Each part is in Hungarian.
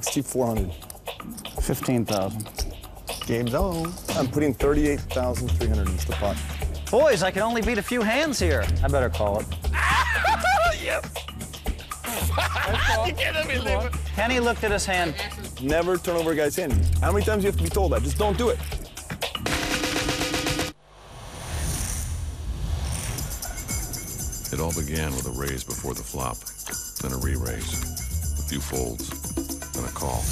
$6,400. 15,000. Game's on. I'm putting 38,300 into the pot. Boys, I can only beat a few hands here. I better call it. Yes! You can't believe it. Kenny looked at his hand. Never turn over a guy's hand. How many times do you have to be told that? Just don't do it. It all began with a raise before the flop, then a re-raise, a few folds, then a call.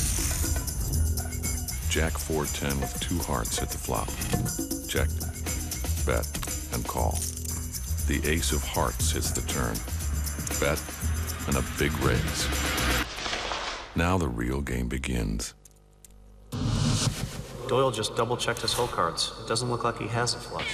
Jack 4-10 with 2 hearts hit the flop. Checked, bet, and call. The ace of hearts hits the turn. Bet, and a big raise. Now the real game begins. Doyle just double-checked his hole cards. It doesn't look like he has a flush.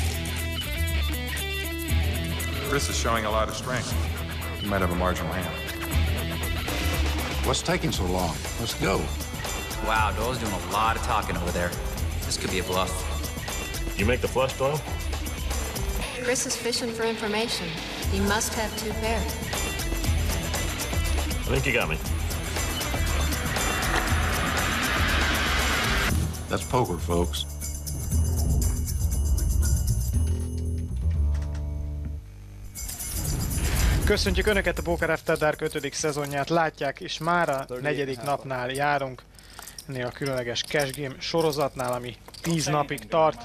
Chris is showing a lot of strength. He might have a marginal hand. What's taking so long? Let's go. Wow, Doyle's doing a lot of talking over there. This could be a bluff. You make the flush, Doyle? Chris is fishing for information. He must have 2 pairs. I think you got me. That's poker, folks. Köszöntjük Önöket a Poker After Dark 5. szezonját. Látják, és már a 4. napnál járunk. Ennél a különleges cash game sorozatnál, ami 10 napig tart.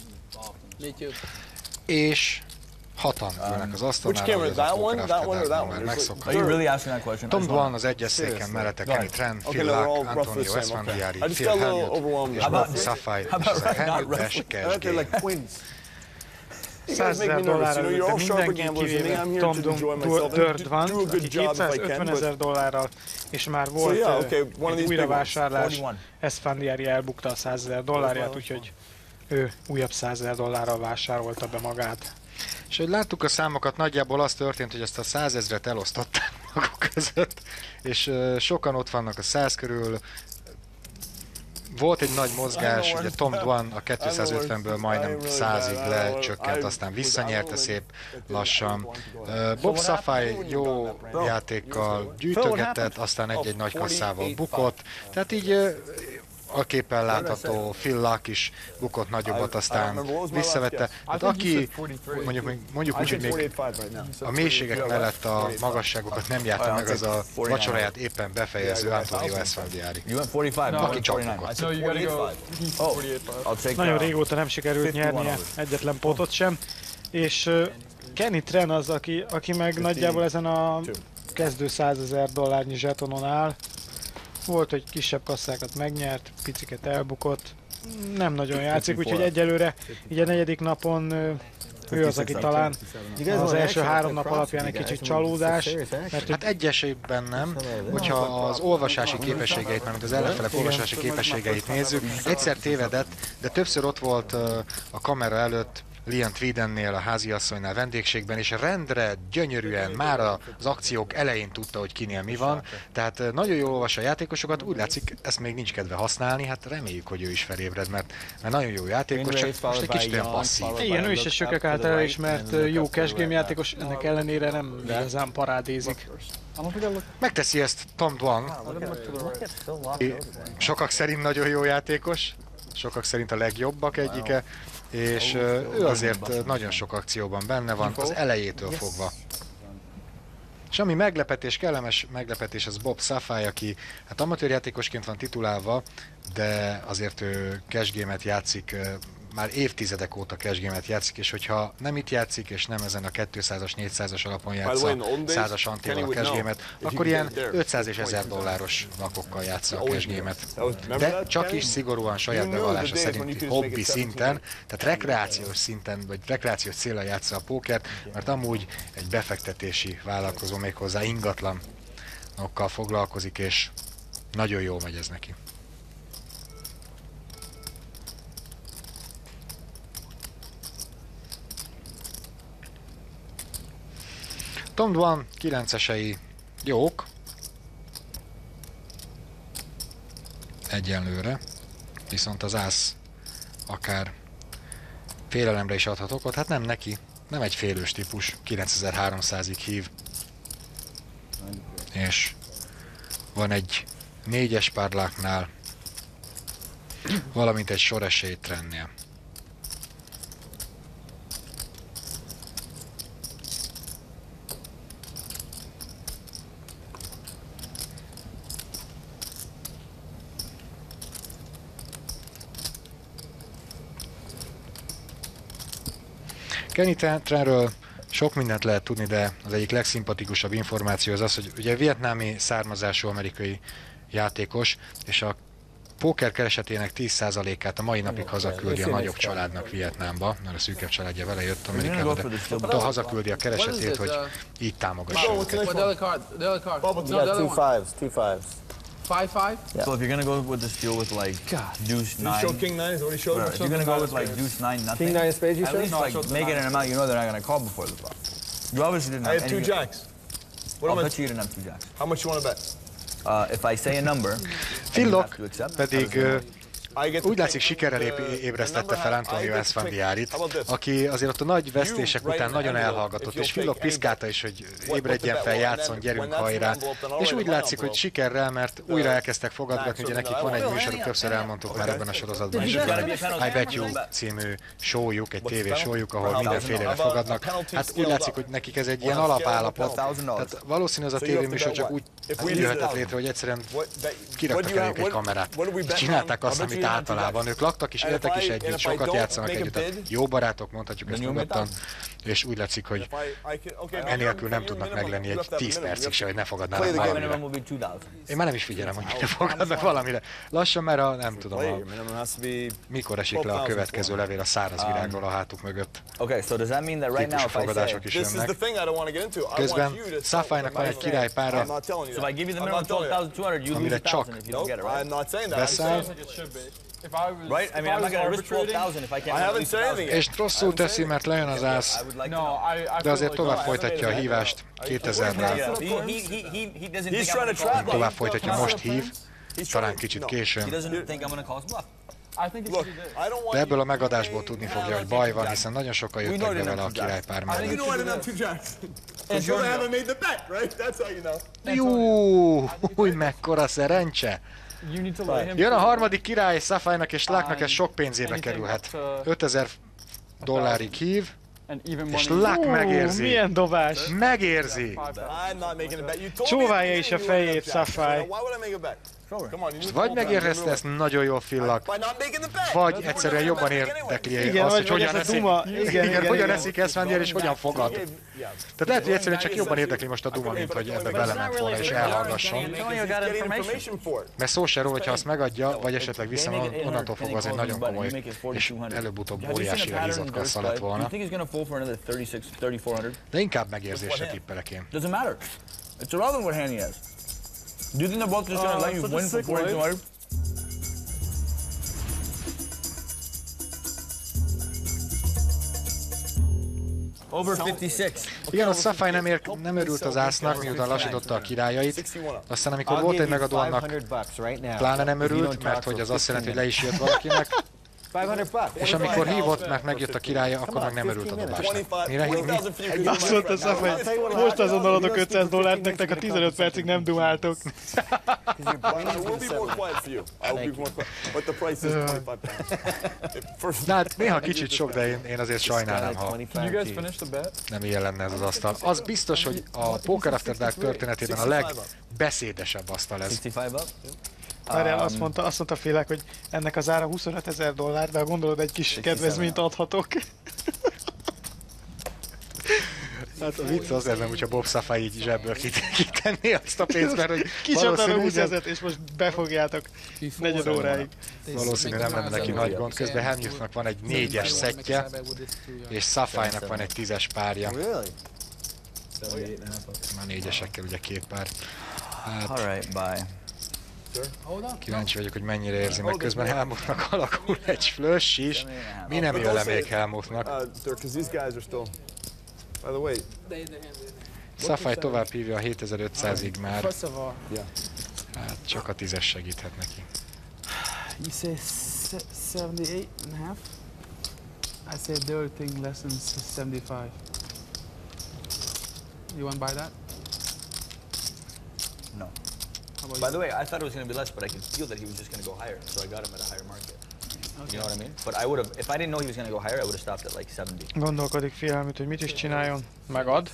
És 6-an ülnek az asztalnál, ahogy ez a Poker After Dark már megszokható. Tom Dwan az egyes széken mellette Kenny Tran, Phil Lack, Antonio Esfandiari, Phil Hellmuth és Bob Safai, és ezek Hellmuth Dash cash game. $100,000 mindenki, kivéve Tom Dwan, aki $250,000 és már volt egy újravásárlás, Esfandiari elbukta a $100,000, úgyhogy ő újabb $100,000 vásárolta be magát. És hogy láttuk a számokat, nagyjából az történt, hogy ezt a 100 000-et elosztották maguk között, és sokan ott vannak a 100 körül. Volt egy nagy mozgás, ugye Tom Dwan a 250-ből majdnem 100-ig lecsökkent, aztán visszanyerte szép lassan. Bob Safai jó játékkal gyűjtögetett, aztán egy-egy nagy kasszával bukott, tehát így a képen látható Phil Lack is bukott nagyobbat, aztán visszavette. Hát aki mondjuk úgy, hogy még a mélységek mellett a magasságokat nem járta meg, az a vacsoráját éppen befejező Antonio Esfandiari, aki csak bukott. Nagyon régóta nem sikerült nyernie egyetlen potot sem, és Kenny Tran az, aki meg nagyjából ezen a kezdő $100,000 zsetonon áll. Volt, hogy kisebb kasszákat megnyert, piciket elbukott, nem nagyon játszik, úgyhogy egyelőre így a 4. napon ő az, aki talán az első 3 nap alapján egy kicsit csalódás. Mert hát egy esetben nem, hogyha az olvasási képességeit, mármint az ellenfelek olvasási képességeit nézzük, egyszer tévedett, de többször ott volt a kamera előtt Liam Tweedennél, a háziasszonynál vendégségben, és rendre, gyönyörűen már az akciók elején tudta, hogy kinél mi van, tehát nagyon jól olvassa a játékosokat, úgy látszik, ezt még nincs kedve használni, hát reméljük, hogy ő is felébred, mert nagyon jó játékos, csak most egy kicsit olyan passzív. Igen, ő is egy sokak által elismert jó cash game játékos, ennek ellenére nem igazán parádézik. Megteszi ezt Tom Dwan, sokak szerint nagyon jó játékos, sokak szerint a legjobbak egyike, és ő azért nagyon sok akcióban benne van, az elejétől fogva. És ami meglepetés, kellemes meglepetés, az Bob Safai, aki hát amatőrjátékosként van titulálva, de azért ő cash game-et játszik, már évtizedek óta cash game-et játszik, és hogyha nem itt játszik, és nem ezen a 200-as, 400-as alapon játsza 100-as antéval a cash game-et, akkor ilyen $500 és $1,000 lakokkal játsza a cash game-et. De csak is szigorúan saját bevallása szerinti hobbi szinten, tehát rekreációs szinten, vagy rekreációs célra játsza a pókert, mert amúgy egy befektetési vállalkozó, méghozzá ingatlanokkal foglalkozik, és nagyon jól megy ez neki. Tom Dwan 9-esei jók, egyenlőre, viszont az ász akár félelemre is adhat okot, hát nem neki, nem egy félős típus, 9300-ig hív, és van egy 4-es párláknál, valamint egy soresély trendnél. Kenny Trenről sok mindent lehet tudni, de az egyik legszimpatikusabb információ az az, hogy ugye vietnámi származású amerikai játékos, és a póker keresetének 10%-át a mai napig hazaküldi a nagyobb családnak Vietnámba, mert a szűkebb családja vele jött Amerikába, de hazaküldi a keresetét, hogy így támogassa őket. Two fives. 5-5? Yeah. So if you're gonna go with this deal with like deuce 9, show king 9 is what he showed. if you're gonna go with like deuce 9 nothing, King 9 spades, you at said? least like make it an amount you know they're not gonna call before the flop. You obviously didn't I have had two any. jacks. I'll bet you didn't have two jacks. How much you want to bet? If I say a number, Philok pedig úgy látszik sikerrel ébresztette fel Antonio Esfandiárit, aki azért ott a nagy vesztések után nagyon elhallgatott, és Philok piszkálta is, hogy ébredjen fel, játszon, gyerünk hajrá, és úgy látszik, hogy sikerrel, mert újra elkezdtek fogadgatni, ugye nekik van egy műsoruk, többször elmondtuk már ebben a sorozatban is, hogy van egy I Bet You című showjuk, egy TV showjuk, ahol mindenfélére fogadnak. Hát úgy látszik, hogy nekik ez egy ilyen alapállapot, tehát valószínű az a tévéműsor csak úgy jöhetett létre, hogy egyszerűen kiraktak eléjük egy kamerát, és csinálták azt, amit általában. Ők laktak is, éltek is együtt, sokat játszanak együtt, tehát jó barátok, mondhatjuk ezt nyugodtan, és úgy látszik, hogy enélkül nem tudnak meglenni egy 10 percig se, hogy ne fogadnának valamire. Én már nem is figyelem, hogy mire fogadnak valamire. Lassan már nem tudom, mikor esik le a következő levél a száraz virágról a hátuk mögött. Típusú fogadások is jönnek. Közben Safai-nak van egy királypára, amire csak beszáll, és rosszul teszi, mert lejön az ász, de azért tovább folytatja a hívást 2000-rel. Tovább folytatja, most hív, talán kicsit későn. De ebből a megadásból tudni fogja, hogy baj van, hiszen nagyon sokan jöttek be vele a királypár mellett. Jú, új, mekkora szerencse! Jön a harmadik király Safai-nak és Lucknak, ez sok pénzébe kerülhet. $5000 hív, és Luck megérzi. Milyen dobás! Megérzi! Csóválja is a fejét Safai. Vagy megérezte ezt nagyon jól Phil Luck, vagy egyszerűen jobban érdekli azt, hogy hogyan eszik, hogyan eszik Esfandiár és hogyan fogad. Tehát lehet, hogy egyszerűen csak jobban érdekli most a duma, mint hogy ebbe belement volna és elhallgasson. Mert szó se róla, hogyha azt megadja, vagy esetleg vissza, onnantól fogva az egy nagyon komoly, és előbb-utóbb óriási hízott kassza lett volna. De inkább megérzésre tippelek én. Do you think they're both just gonna let you win for 4200? Over 56. Igen, a Safai nem örült az ásznak, miután lassította a királyait. Aztán amikor volt egy megadó, annak pláne nem örült, mert hogy az azt jelenti, hogy le is jött valakinek. És amikor hívott, mert megjött a királya, akkor meg nem örült a dobásnak. Mire hívni? Azt mondta Safai, most azonnal adok $500, nektek a 15 percig nem dumáltok. De hát néha kicsit sok, de én azért sajnálnám, ha nem ilyen lenne ez az asztal. Az biztos, hogy a Poker After Dark történetében a legbeszédesebb asztal ez. Várjál, azt mondta Philek, hogy ennek az ára $25,000, de ha gondolod, egy kis kedvezményt adhatok. Hát a vicc az nem, hogyha Bob Safai így zsebből kitenné azt a pénzt, mert hogy kicsapta a 20 000-et, és most befogjátok 4 óráig. Valószínű nem lenne neki nagy gond. Közben Hemjusnak van egy 4-es szettje, és Safai-nak van egy 10-es párja. Már 4-esekkel ugye 2 pár. Hát, kíváncsi vagyok, hogy mennyire érzi meg. Közben Helmutnak alakul egy flush is. Mi nem jön le még Helmutnak? Safai tovább hívja a 7500-ig már. Hát csak a 10-es segíthet neki. You say 78 and a half? I say the other thing less than 75. You want to buy that? No. By the way, I thought it was going to be less, but I could feel that he was just going to go higher, so I got him at a higher market. Okay. You know what I mean? But I would have, if I didn't know he was going to go higher, I would have stopped at like 70. Gondolkodik félelműt, hogy mit is csináljon. Megad.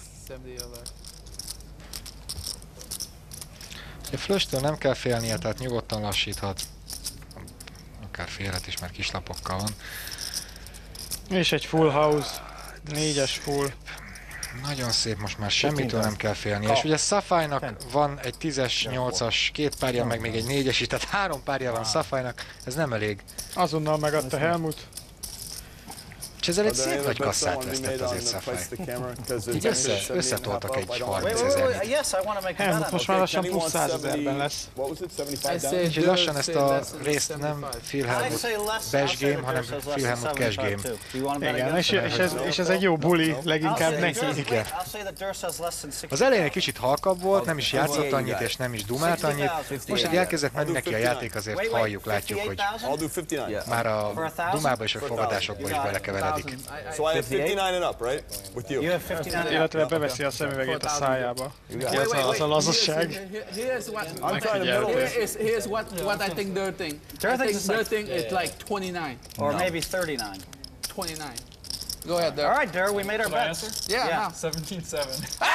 A Flush-től nem kell félnie, tehát nyugodtan lassíthat. Akár félhet is, mert kislapokkal van. És egy full house. 4-es full. Nagyon szép, most már semmitől nem kell félni. És ugye Safai-nak van egy 10-es, 8-as, 2 párja, meg még egy 4-es is, tehát 3 párja van Safai-nak, ez nem elég. Azonnal megadta Helmut. És ezzel egy szép nagy kasszát vesztett azért Safai. Így összetoltak egy 30 000-et. Helmut most már lassan plusz 100 000-ben lesz. Úgyhogy lassan ezt a részt nem Phil Helmut bash game, hanem Phil Helmut cash game. Igen, és ez egy jó buli, leginkább neki. Igen. Az elején egy kicsit halkabb volt, nem is játszott annyit és nem is dumált annyit. Most, hogy elkezdett menni neki a játék, azért halljuk, látjuk, hogy már a dumába és a fogadásokból is belekeveredik. So I have 59 and up, right? With you. Illetve beveszi a szemüvegét a szájába. Az a lazasság. Here's what I think their thing. Their thing is like 29. Or maybe 39. 29. Go ahead, Dur. All right, Dur, we made our bets. Yeah. 17-7.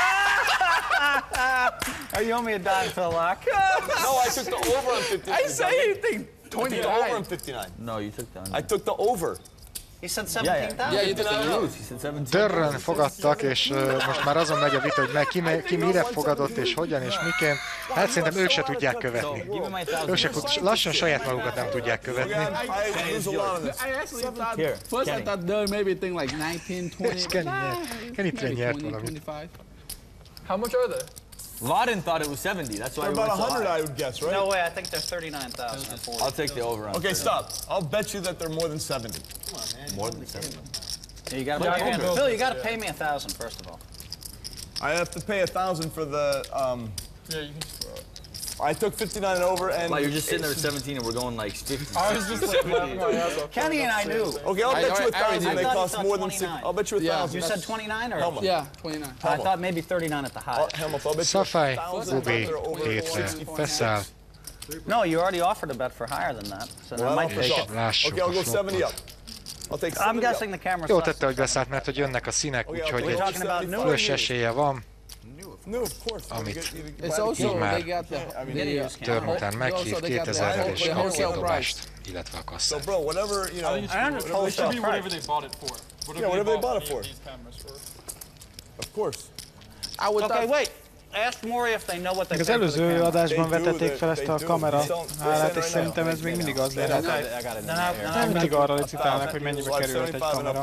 Are you owe me a dime for the lock? No, I took the over on 59. I say you think 29. The over on 59. No, you took the under. I took the over. He said 17,000. Yeah, you did not lose. He said 17. Dörrön fogadtak, és most már azon megy a vita, hogy ki mire fogadott, és hogyan, és miként. Hát szerintem ők se tudják követni. Ők se lassan saját magukat nem tudják követni. I actually thought, first I thought Dur maybe think like 19, 20. Kenny nyert valamit. How much are they? Vaden thought it was 70. That's why They're about 100, I would guess, right? No way, I think they're 39,000. I'll take the over on. Okay, stop. I'll bet you that they're more than 70. Come on, man. More than 70. You gotta Phil, you gotta pay me 1,000 first of all. I have to pay 1,000 for the. Yeah, you can just throw it. I took 59 and over, and Like you're just sitting there at 17, and we're going like 50. I was just like laughing my ass off. Kenny and I knew. Okay, I'll bet you 1,000. They I cost thought more than 29. I'll bet you 1,000. You said 29 or? Helmut. Yeah, 29. I thought maybe 39 at the high. Helmut, I'll bet you Safai, 1,000. Bubi, létre, beszáll. No, you already offered a bet for higher than that, so I might take it. Lássuk Okay, I'll a go 70 flopot. up. I'll take 70 I'm up. guessing the camera. Jó tette, hogy beszállt, mert hogy jönnek a színek, úgyhogy egy flush esélye van. No, of course. Amit It's also így már they got the Turn után meghív 2000-rel és kap a dobást, illetve a So, kasszát. bro, whatever, you know. I understand. It should be whatever they bought it for. Yeah, whatever they bought it for. These cameras for. Of course. I would Okay, wait. Ask Maury if they know what they Az paid for the előző camera. adásban vetették fel ezt a kamera állát, és szerintem ez még mindig az lehet. Nem mindig arra licitálnak, hogy mennyibe került egy kamera.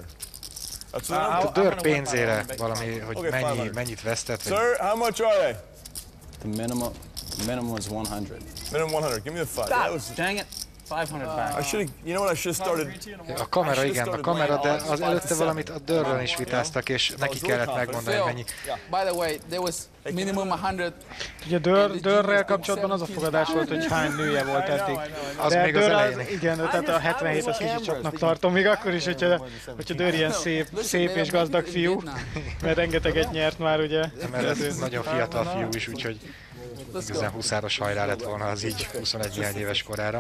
A Dörr pénzére valami, hogy mennyit vesztett. Sir, how much are they? The minimum is 100. Minimum 100. Give me the 5. That was, Dang it. 500 back. I should have, you know what, I should have started. A kamera, igen, a kamera, de az előtte valamit a Dörrön is vitáztak, és neki kellett megmondani, mennyi. By the way, there was minimum 100. Ugye Dörrrel kapcsolatban az a fogadás volt, hogy hány nője volt eddig. Az még az elején. Igen, tehát a 77 az kicsit soknak tartom, még akkor is, hogyha Dörr ilyen szép és gazdag fiú, mert rengeteget nyert már, ugye. Mert ez nagyon fiatal fiú is, úgyhogy igazán huszáros hajrá lett volna az így 21 néhány éves korára.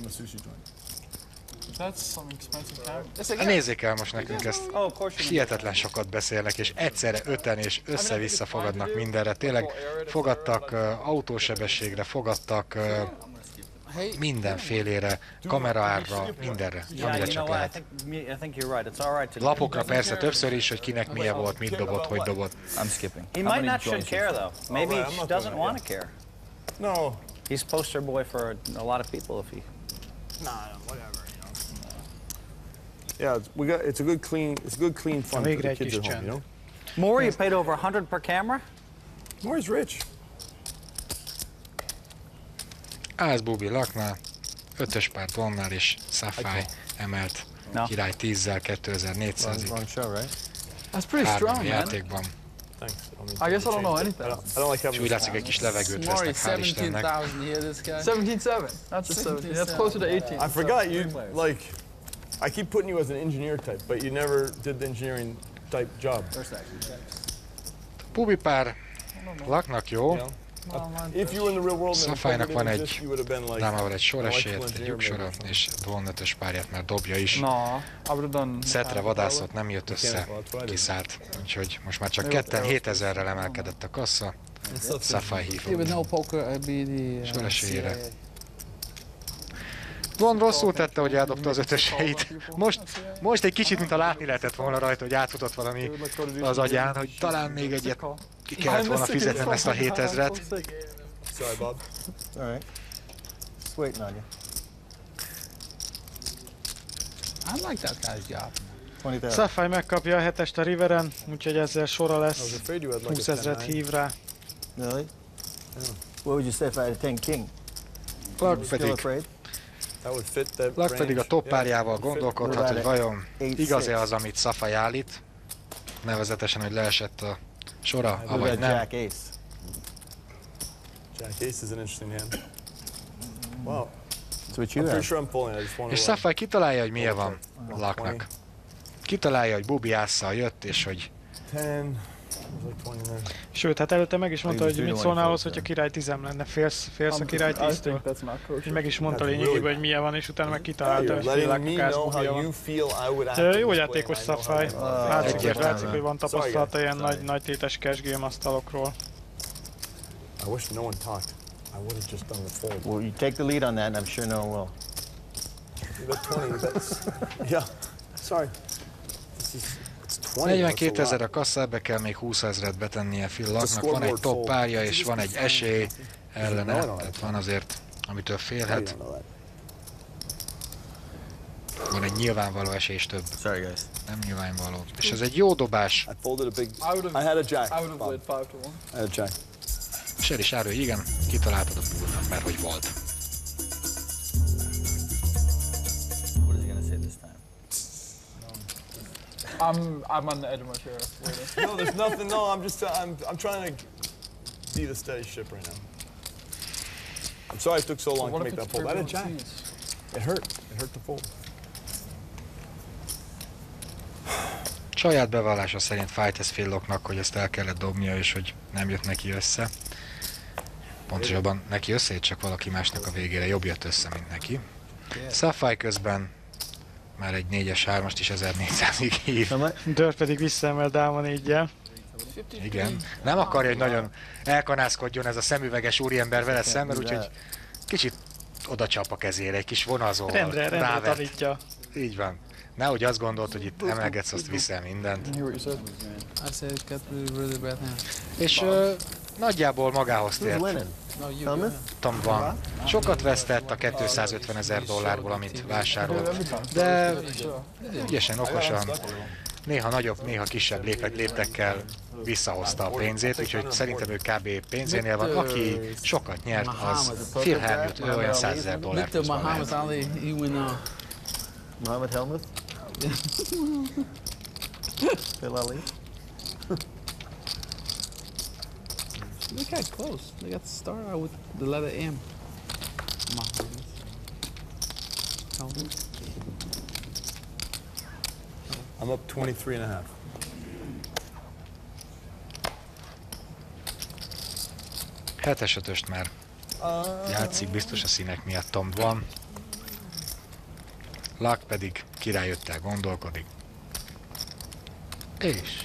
Nézzék el most nekünk ezt. Hihetetlen sokat beszélnek, és egyszerre öten és össze-vissza fogadnak mindenre. Tényleg fogadtak autósebességre, fogadtak mindenfélére, kameraárra, mindenre, amire csak lehet. Lapokra persze többször is, hogy kinek milyen volt, mit dobott, hogy dobott. I'm skipping. He might not should care though. Maybe he doesn't want to care. No. He's poster boy for a lot of people if he. Nah, whatever. Yeah, it's a good clean fun for the kids at home, you know. Maury, you paid over 100 per camera. Maury's rich. Ász Bubi laknál, 5-ös pár Blondnál és Safai emelt király 10-zel 2400-ig. That's pretty strong, man. Játékban. I guess I don't know anything. És úgy látszik, egy kis levegőt vesznek, hál' Istennek. 17,7. That's closer to 18. I forgot you, like, I keep putting you as an engineer type, but you never did the engineering type job. Bubi pár laknak jó, Sapphire-nak van egy dámával egy soresélyet, egy lyuksora, és Dwan 5-ös párját már dobja is. Szetre vadászott, nem jött össze, kiszállt. Úgyhogy most már csak ketten 7000-rel emelkedett a kassa. Sapphire hívott soresélyére. Dwan rosszul tette, hogy eldobta az 5-öseit. Most egy kicsit, mintha látni lehetett volna rajta, hogy átfutott valami az agyán, hogy talán még egyet ki kellett volna fizetnem ezt a 7000-et. Sorry, Bob. All right. Just waiting on you. I like that guy's job. Sapphire megkapja a 7-est a Riveren, úgyhogy ezzel sora lesz. 20 000-et hív rá. Really? Yeah. What would you say if I had a 10 king? Lag pedig a top párjával gondolkodhat, hogy vajon igaz-e az, amit Sapphire állít, nevezetesen, hogy leesett a sora, avagy nem. Jack Ace is an interesting hand. Wow. I'm pretty sure I'm pulling. I just want to. És Sapphire kitalálja, hogy milyen van Lagnak. Kitalálja, hogy Bubi ásszal jött, és hogy... Sőt, hát előtte meg is mondta, hogy mit szólnál ahhoz, hogyha király 10 lenne. Félsz a király 10-től. Úgyhogy meg is mondta lényegében, hogy milyen van, és utána meg kitalálta, hogy fél Lagkás Bubija van. Jó játékos Sapphire. Látszik, hogy van tapasztalata ilyen nagy tétes cash game asztalokról. I wish no one talked. I would have just done the fold. Well, you take the lead on that, and I'm sure no one will. You bet 20. That's yeah. Sorry. It's 20. 42 000 a kassa, ebbe kell még 20 000-et betennie Phil Lagnak. Van egy top párja, és van egy esély ellene, tehát van azért, amitől félhet. Van egy nyilvánvaló esély és több. Sorry, guys. Nem nyilvánvaló. És ez egy jó dobás. I had a jack. I would have played 5 to 1. I had a jack. És el is árul, hogy igen, kitaláltad a poolnak, mert hogy volt. What is he gonna say this time? I'm on the edge of my chair. No, there's nothing. No, I'm trying to be the steady ship right now. I'm sorry it took so long to make that fold. I had a jack. It hurt. It hurt to fold. Saját bevallása szerint fájt ez Phil Lagnak, hogy ezt el kellett dobnia, és hogy nem jött neki össze. Pontosabban neki összejött, csak valaki másnak a végére jobb jött össze, mint neki. Sapphire közben már egy 4-es 3-ast is 1400-ig hív. Dörr pedig visszaemel Dáma 4-jel. Igen. Nem akarja, hogy nagyon elkanászkodjon ez a szemüveges úriember vele szemben, úgyhogy kicsit oda csap a kezére, egy kis vonazóval. Rendre tanítja. Így van. Nehogy azt gondolt, hogy itt emelgetsz, azt viszel mindent. És nagyjából magához tért. Tom van. Sokat vesztett a $250 000, amit vásárolt, de ügyesen, okosan, néha nagyobb, néha kisebb léptekkel visszahozta a pénzét, úgyhogy szerintem ő kb. Pénzénél van. Aki sokat nyert, az Phil Hellmuth, ő olyan $100 000 Muhammad Hellmuth? Phil Ali? They got close. They got to start out with the letter M. I'm up 23.5. Hetes ötöst már játszik, biztos a színek miatt Tom van. Lag pedig királyöttel gondolkodik. És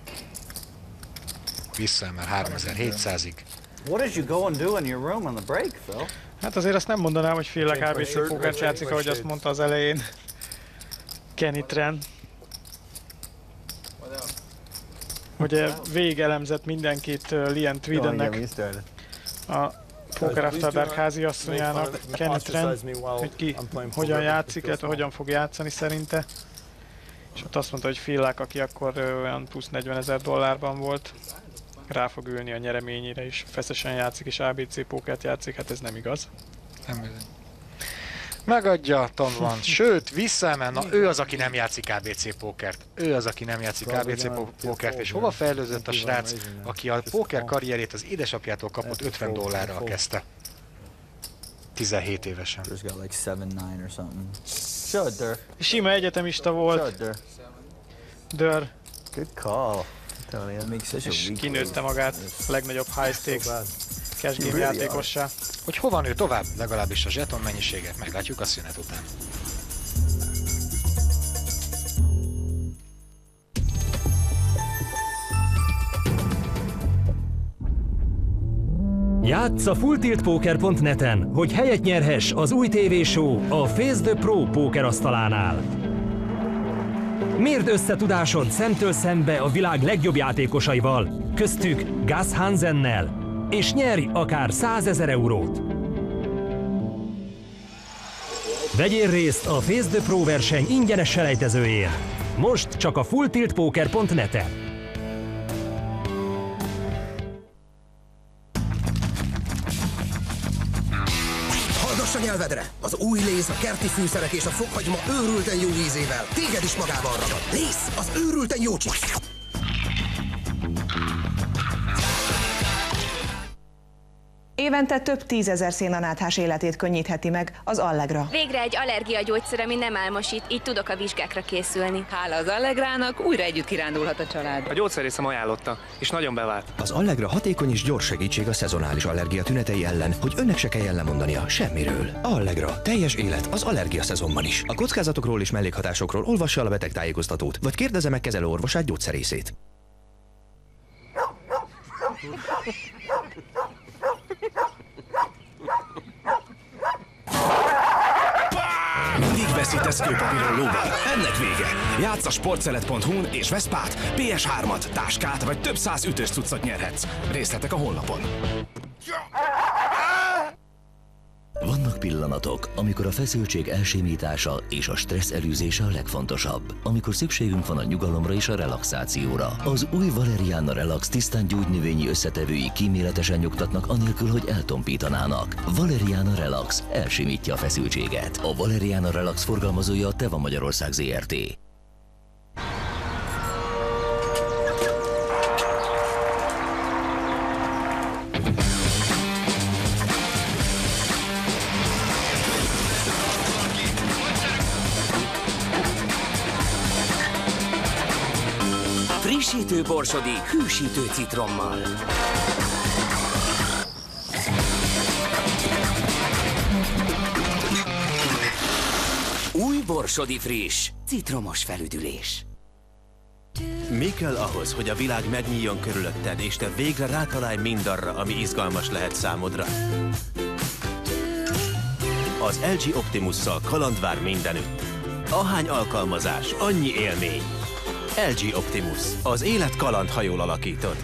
visszaemel 3700-ig. What did you go and do in your room on the break, Phil? Hát azért azt nem mondanám, hogy Phil Lag ABC pókert játszik, ahogy azt mondta az elején Kenny Tran. Ugye végigelemzett mindenkit Liam Tweedennek, a Poker After Dark háziasszonyának, Kenny Tran, hogy ki hogyan játszik, illetve hogyan fog játszani szerinte. És ott azt mondta, hogy Phil Lag, aki akkor olyan plusz $40 000 volt, rá fog ülni a nyereményére is, feszesen játszik és ABC pókert játszik, hát ez nem igaz. Nem bizony. Megadja Tom van, sőt visszaemel, na ő az, aki nem játszik ABC pókert. Ő az, aki nem játszik ABC pókert, és hova fejlődött a srác, aki a póker karrierét az édesapjától kapott $50 kezdte. 17 évesen. Sima egyetemista volt. Dörr. Good call. És kinőtte magát, legnagyobb high stakes cash game játékossá. Hogy hova nő tovább, legalábbis a zseton mennyiséget meglátjuk a szünet után. Játsz a fulltiltpoker.net-en, hogy helyet nyerhess az új TV-show a Face the Pro pókerasztalánál. Mérd össze tudásod szemtől szembe a világ legjobb játékosaival, köztük Gus Hansennel, és nyerj akár 100 000 eurót. Vegyél részt a Face the Pro verseny ingyenes selejtezőjén. Most csak a fulltiltpoker.net-en. A nyelvedre! Az új léz, a kerti fűszerek és a fokhagyma őrülten jó ízével téged is magával ragad. Léz, az őrülten jó csík! Évente több 10 000 szénanáthás életét könnyítheti meg az Allegra. Végre egy allergiagyógyszer, ami nem álmosít, így tudok a vizsgákra készülni. Hála az Allegrának újra együtt kirándulhat a család. A gyógyszerészem ajánlotta, és nagyon bevált. Az Allegra hatékony és gyors segítség a szezonális allergia tünetei ellen, hogy önnek se kelljen lemondania semmiről. Allegra, teljes élet az allergia szezonban is. A kockázatokról és mellékhatásokról olvassa el a betegtájékoztatót, vagy kérdezze meg kezelőorvosát, gyógyszerészét. Mindig veszítesz kőpapíron lóval. Ennek vége. Játsz a sportszelet.hu-n és vesz pát, PS3-at, táskát vagy több 100 ütős cuccot nyerhetsz. Részletek a honlapon. Vannak pillanatok, amikor a feszültség elsimítása és a stressz elűzése a legfontosabb. Amikor szükségünk van a nyugalomra és a relaxációra. Az új Valeriana Relax tisztán gyógynövényi összetevői kíméletesen nyugtatnak anélkül, hogy eltompítanának. Valeriana Relax elsimítja a feszültséget. A Valeriana Relax forgalmazója a Teva Magyarország Zrt. Frissítő borsodi, hűsítő citrommal. Új borsodi friss, citromos felüdülés. Mi kell ahhoz, hogy a világ megnyíljon körülötted, és te végre rátalálj mindarra, ami izgalmas lehet számodra? Az LG Optimusszal kaland vár mindenütt. Ahány alkalmazás, annyi élmény. LG Optimus. Az élet kalandhajól alakítod.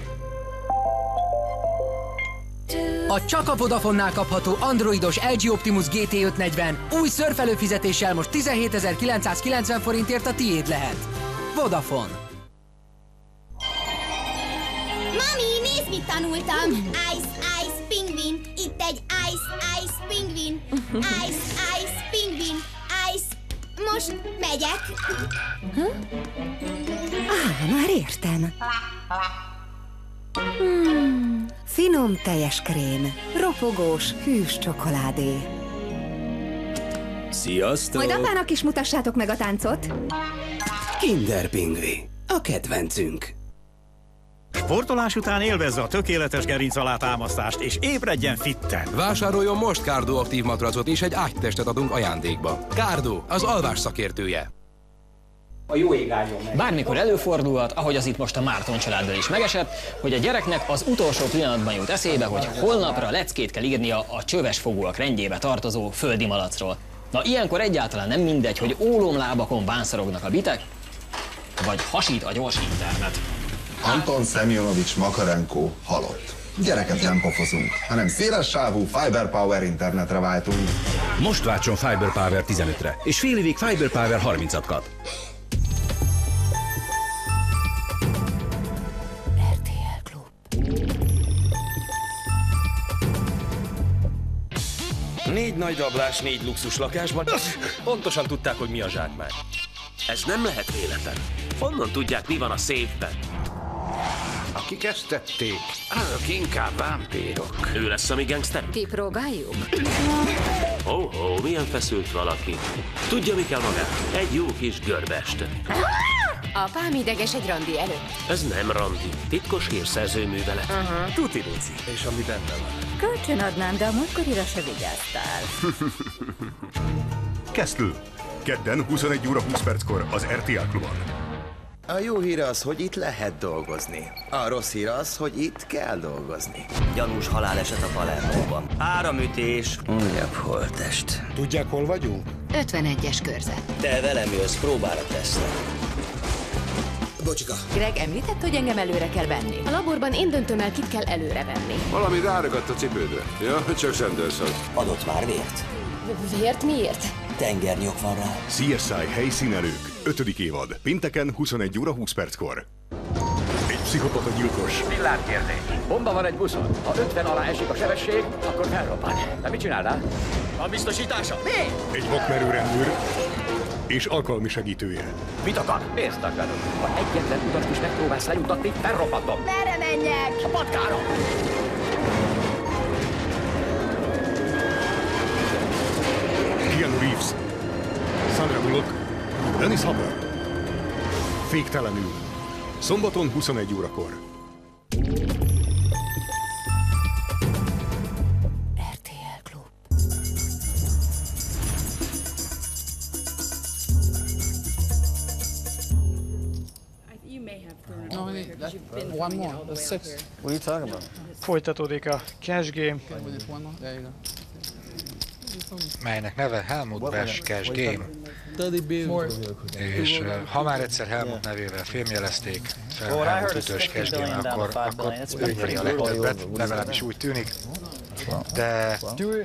A csak a Vodafone-nál kapható androidos LG Optimus GT540 új szörfelő fizetéssel most 17.990 forintért a tiéd lehet. Vodafone. Mami, nézd, mit tanultam! Ice, ice, pingvin. Itt egy ice, ice, pingvin. Ice, ice, pingvin. Ice. Most megyek. Már értem. Finom teljes krém, ropogós, hűs csokoládé. Sziasztok! Majd apának is mutassátok meg a táncot. Kinder Pingvi, a kedvencünk. Sportolás után élvezze a tökéletes gerinc alátámasztást, és ébredjen fitten. Vásároljon most Cardo aktív matracot, és egy ágytestet adunk ajándékba. Cardo, az alvás szakértője. A jó ég áldjon meg. Bármikor előfordulhat, ahogy az itt most a Márton családdal is megesett, hogy a gyereknek az utolsó pillanatban jut eszébe, hogy holnapra leckét kell írnia a csöves fogúak rendjébe tartozó földi malacról. Na ilyenkor egyáltalán nem mindegy, hogy ólomlábakon bánszorognak a bitek, vagy hasít a gyors internet. Anton Szemjonovics Makarenko halott. Gyereket nem pofozunk, hanem széles sávú Fiber Power internetre váltunk. Most váltson Fiber Power 15-re, és fél évig Fiber Power 30-at kap. RTL Klub. 4 nagy rablás, 4 luxus lakásban. Pontosan tudták, hogy mi a zsákmány. Ez nem lehet véletlen. Honnan tudják, mi van a széfben? Akik ezt tették, azok inkább vámpírok. Ő lesz a mi gangster? Kipróbáljuk? Milyen feszült valaki. Tudja, mi kell magát? Egy jó kis görbest. Apám ideges egy randi előtt. Ez nem randi. Titkos hírszerző művelet. Uh-huh. Tuti Luci. És ami benne van. Kölcsön adnám, de a múltkorira se vigyáztál. Castle. Kedden 21 óra 20 perckor az RTL Klubon. A jó hír az, hogy itt lehet dolgozni. A rossz hír az, hogy itt kell dolgozni. Gyanús haláleset a Palermóban. Áramütés. Újabb holttest. Tudják, hol vagyunk? 51-es körzet. Te velem jössz, próbára tesznek. Bocsika. Greg említett, hogy engem előre kell venni. A laborban én döntöm el, kit kell előre venni. Valami ráragadt a cipődre. Ja, csak Sanderson. Adott már vért? Vért miért? Tengernyok van rá. CSI helyszínelők. 5. évad. Pénteken 21 óra 20 perckor. Egy pszichopata gyilkos. Villámkérdés. Bomba van egy buszon. Ha 50 alá esik a sebesség, akkor felrobban. De mit csinálnál? A biztosítása. Mi? Egy vakmerő rendőr és alkalmi segítője. Mit akar? Pénzt akarok. Ha egyetlen utast is megpróbálsz lejutatni, felrobbantom. Merre menjek? A patkára. Keanu Reeves, Sandra Bullock, Dennis Hopper. Féktelenül. Szombaton 21 órakor. RTL Klub. One more. That's 6. What are you talking about? Folytatódik a Cash Game. Melynek neve Helmut Bash Cash Game. És ha már egyszer Helmut nevével fémjelezték fel Helmut ütős Cash Game, akkor ő nyeri a legtöbbet, legalábbis úgy tűnik. De...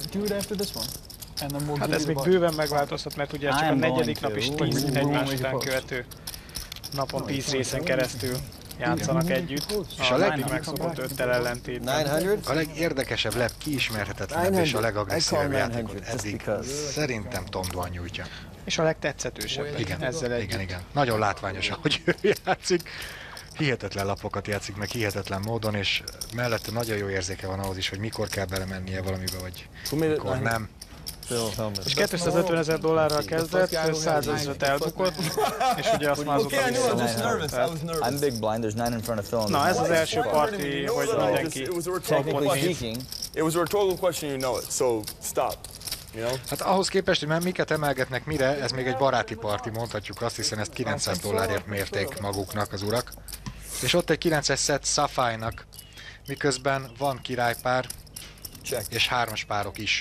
Hát ez még bőven megváltoztat, mert ugye csak a negyedik nap is 10 egymás után követő napon 10 részen keresztül játszanak együtt, és a megszokott 5-tel ellentétben. A legérdekesebb, legkiismerhetetlenebb és a legagresszívebb játékot eddig szerintem Tom Dwan nyújtja. És a legtetszetősebb ezzel együtt. Igen. Nagyon látványos, ahogy ő játszik. Hihetetlen lapokat játszik meg, hihetetlen módon, és mellette nagyon jó érzéke van ahhoz is, hogy mikor kell belemennie valamibe, vagy mikor nem. És $250 000 kezdett, 100 000-et elbukott, és ugye azt már azóta I'm big blind, there's 9 in front of Phil. Na, ez az első parti, hogy mindenki technically speaking, it was a rhetorical question, you know it, so stop. Hát ahhoz képest, hogy már miket emelgetnek mire, ez még egy baráti parti, mondhatjuk azt, hiszen ezt $900 mérték maguknak az urak. És ott egy 9-es set Sapphire-nak, miközben van királypár, és 3-as párok is.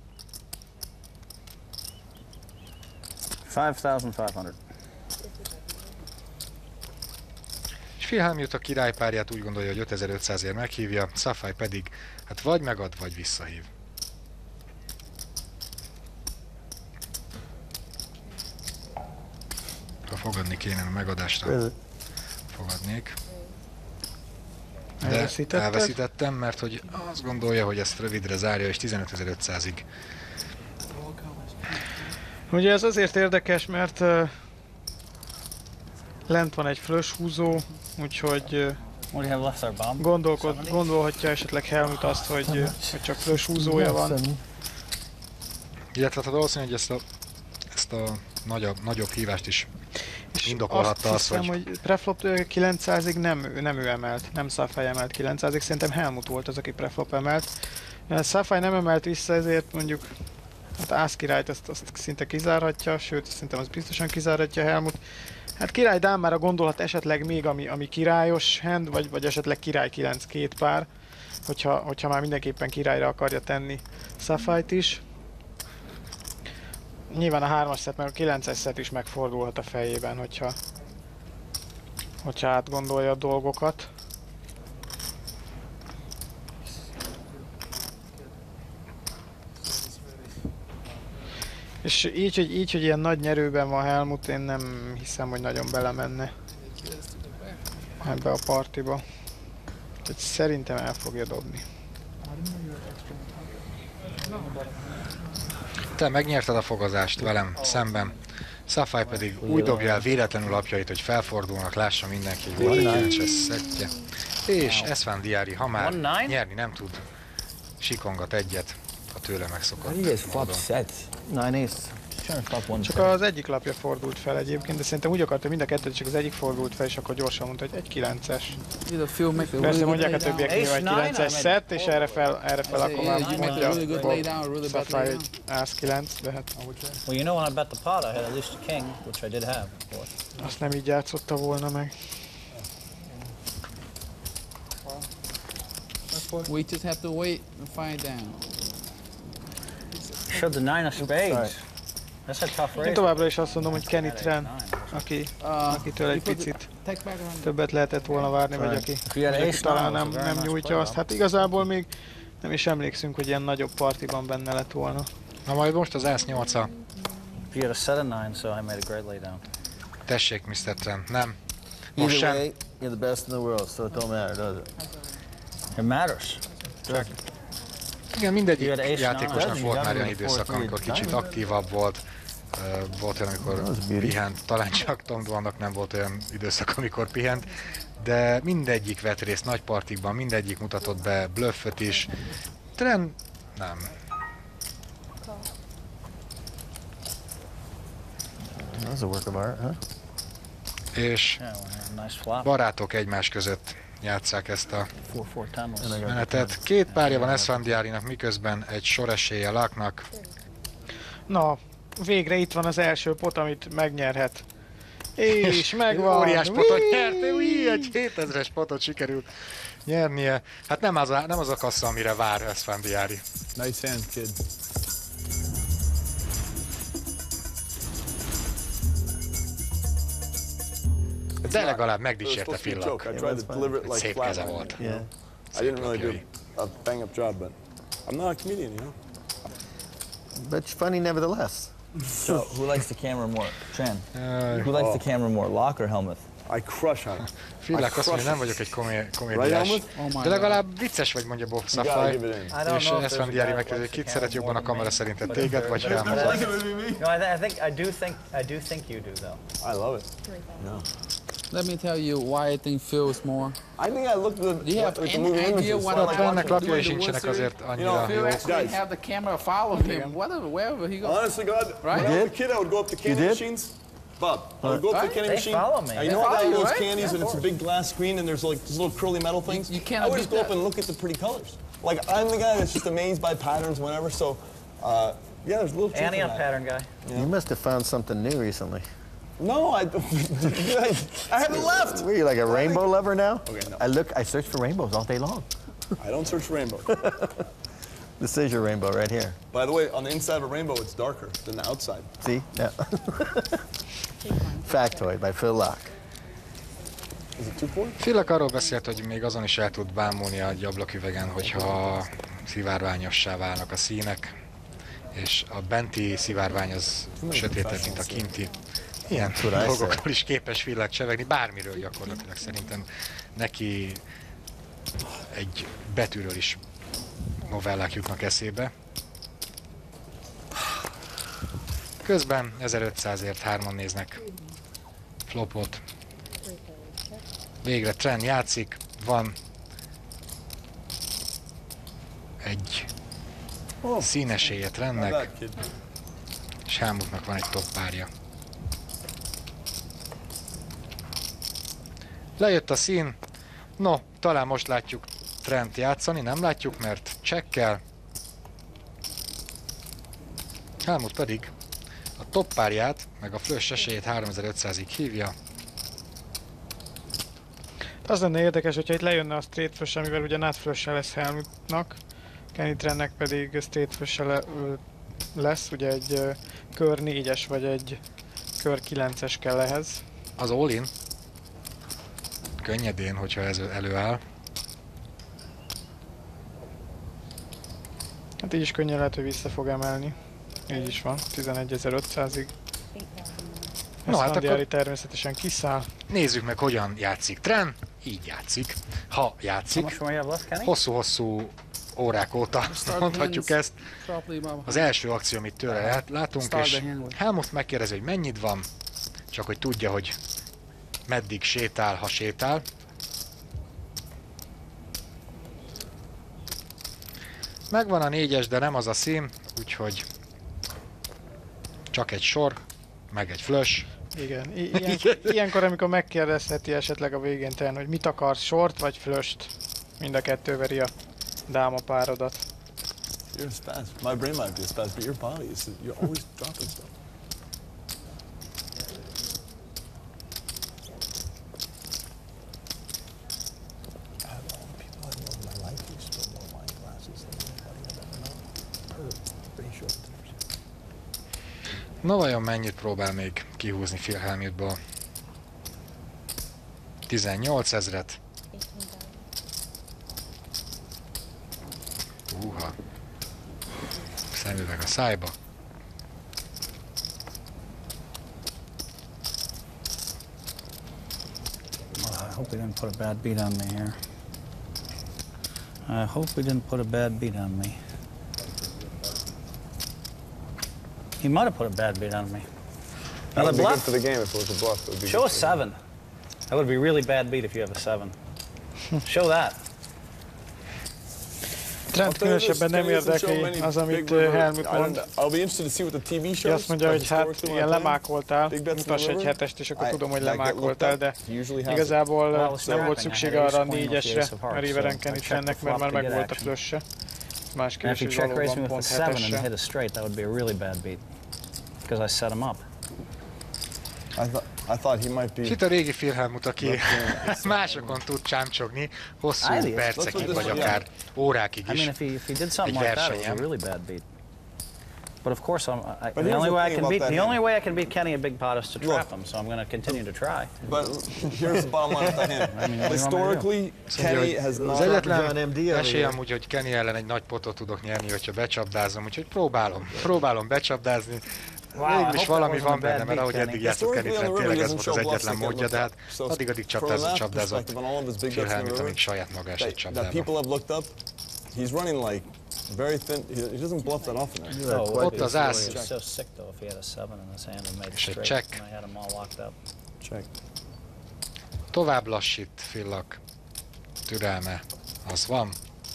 5,500. És Phil Hellmuth a királypárját úgy gondolja, hogy 5500-ért meghívja, Sapphire pedig hát vagy megad, vagy visszahív. Ha fogadni kéne a megadásra, fogadnék. De elveszítettem, mert hogy azt gondolja, hogy ezt rövidre zárja, és 15.500-ig. Ugye ez azért érdekes, mert lent van egy flush húzó, úgyhogy gondolhatja esetleg Helmut azt, hogy csak flush húzója van. Illetve hát valószínűleg ezt a nagyobb hívást is indokolhatta az, hogy preflop 900-ig nem ő emelt, nem Sapphire emelt 900-ig, szerintem Helmut volt az, aki preflop emelt. Sapphire nem emelt vissza, ezért mondjuk hát Ász királyt azt szinte kizárhatja, sőt szerintem az biztosan kizárhatja Helmut. Hát király dámára gondolhat esetleg még, ami királyos hand, vagy esetleg király 9 két pár, hogyha már mindenképpen királyra akarja tenni Sapphire-t is. Nyilván a 3-as szett, mert a 9-es szett is megfordulhat a fejében, hogyha átgondolja a dolgokat. És így, hogy ilyen nagy nyerőben van Helmut, én nem hiszem, hogy nagyon belemenne ebbe a partiba. Tehát szerintem el fogja dobni. Te megnyerted a fogazást velem szemben. Sapphire pedig úgy dobja el véletlenül lapjait, hogy felfordulnak, lássa mindenki, hogy volt egy 9-es szettje. És Esfandiari, ha már nyerni nem tud, sikongat egyet a tőle megszokott módon. 9 ace. Csak az egyik lapja fordult fel egyébként, de szerintem úgy akartam mind a kettőt, csak az egyik fordult fel, és akkor gyorsan mondta, hogy egy 9-es. Persze mondják a többiek, hogy egy 9-es szett, és erre fel akkor már mondja Sapphire egy Ace 9, de hát... Well, you know when I bet the pot, I had at least a king, which I did have, of course. Azt nem így játszotta volna meg. We just have to wait and find down. Showed the 9 of spades. That's a tough race. Én továbbra is azt mondom, hogy Kenny Tran, akitől egy picit többet lehetett volna várni, vagy aki talán nem nyújtja azt. Hát igazából még nem is emlékszünk, hogy ilyen nagyobb partiban benne lett volna. Na majd most az Ace 8-a. You had a set of 9, so I made a great laydown. Tessék, Mr. Tran, nem. Most sem. You're the best in the world, so it don't matter, does it? It matters. Igen, mindegyik játékosnak volt már olyan időszak, amikor kicsit aktívabb volt. Volt olyan, amikor pihent, talán csak Tom Dwannak nem volt olyan időszak, amikor pihent, de mindegyik vett részt nagy partikban, mindegyik mutatott be blufföt is. Tran nem. That's a work of art, huh? És barátok egymás között játsszák ezt a menetet. Két párja van Esfandiárinak, miközben egy soresélye Lucknak. Na, végre itt van az első pot, amit megnyerhet. És megvan! Óriás potot nyert, egy 7000-es potot sikerült nyernie. Hát nem az a kassa, amire vár Esfandiári. Nice hand, kid. De legalább megdicsérte Phil Luck. Szép keze volt. I didn't really do a bang-up job, but I'm not a comedian, you know? But it's funny nevertheless. So, who likes the camera more? Tran. Who likes the camera more, Locke or Helmuth? I crush on it. Phil Luck azt mondja, nem vagyok egy komédiás. De legalább vicces vagy, mondja Bob Sapphire. És Esfandiári megkérdezi, hogy kit szeret jobban a kamera szerinted, téged vagy Helmuth? I do think you do, though. I love it. No. Let me tell you why I think Phil's more. I think I looked at Do you have any idea what I want to do in the World Series? Phil actually have the camera follow him, wherever he goes. Honestly, God, when I was a kid, I would go up to candy machines. Bob, I would go up to the candy machine. Follow me. You know how they have those candies and it's a big glass screen and there's like these little curly metal things? You can't I would just go up and look at the pretty colors. Like, I'm the guy that's just amazed by patterns whenever, so, yeah, there's a little truth Annie, in a that. pattern guy. You must have found something new recently. No, I haven't left. Were you like a rainbow lover now? Okay, no. I search for rainbows all day long. I don't search for rainbows. This is your rainbow right here. By the way, on the inside of a rainbow, it's darker than the outside. See? Yeah. Factoid by Phil Luck. Is it 2-4? Phil Luck arról beszélt, hogy még azon is el tud bámulni a ablaküvegen, hogyha szivárványossá válnak a színek, és a benti szivárvány az sötétebb, mint a kinti. Ilyen dolgokról is képes Phil Luck csevegni, bármiről gyakorlatilag szerintem neki egy betűről is novellák jutnak eszébe. Közben 1500-ért hárman néznek flopot. Végre Tran játszik, van egy színesélye Trannek, és Helmutnak van egy top párja. Lejött a szín, no, talán most látjuk Trent játszani, nem látjuk, mert csekkel. Helmut pedig a top párját, meg a flush esélyét 3500-ig hívja. Az lenne érdekes, hogyha itt lejönne a straight flush, amivel ugye nut flush-e lesz Helmutnak, Kenny Trannek pedig straight flush-e lesz, ugye egy kör 4-es vagy egy kör 9-es kell ehhez. Az all-in könnyedén, hogyha ez előáll. Hát így is könnyen lehet, hogy vissza fog emelni. Így is van, 11.500-ig. No, hát akkor természetesen kiszáll. Nézzük meg, hogyan játszik Tran. Így játszik. Ha játszik. Hosszú-hosszú órák óta mondhatjuk ezt. Az első akció, amit tőle látunk, és Helmut megkérdezi, hogy mennyit van, csak hogy tudja, hogy meddig sétál, ha sétál. Megvan a 4-es, de nem az a szín, úgyhogy Csak egy sor, meg egy flush. Igen, ilyenkor, amikor megkérdezheti esetleg a végén talán, hogy mit akarsz, sort vagy flusht, mind a kettő veri a dáma párodat. You're a spaz. My brain might be a spaz, but your body is, you're always dropping stuff. Na vajon mennyit próbál még kihúzni Phil Hellmuthból? 18 000. Húha. Szemüveg a szájba. I hope he didn't put a bad beat on me here. I hope he didn't put a bad beat on me. He might have put a bad beat on me. Another bluff? For the game if it was a bluff. It would be Show a 7. That would be a really bad beat if you have a 7. Show that. Trent különösebben nem érdekli az, amit Hellmuth mond. Azt mondja, hogy hát igen, lemákoltál, mutass egy 7-est, és akkor tudom, hogy lemákoltál, de igazából nem volt szüksége arra a 4-esre a Riveren Kenny Trennek, mert már megvolt a flush-e. Más kérdés, hogy valóban pont 7-esre. I thought he might be... Itt a régi Phil Hellmuth, aki másokon tud csámcsogni, hosszú percekig, vagy akár órákig is egy versenyen. But of course, the only way I can beat Kenny at big pot is to trap him, so I'm going to continue to try. But here's the bottom line with him. Historically, Kenny has not... Az egyetlen esélyem úgy, hogy Kenny ellen egy nagy potot tudok nyerni, hogyha becsapdázom, úgyhogy próbálom becsapdázni. Mégis valami van benne, mert ahogy eddig játszott Kenny Trent, tényleg ez volt az egyetlen módja, de hát addig csapdázott Phil Hellmuth, amíg saját maga esett csapdába. He's running like very thin. He doesn't bluff that often. Ott az ász. És egy check. Tovább lassít Phillak türelme. Az van.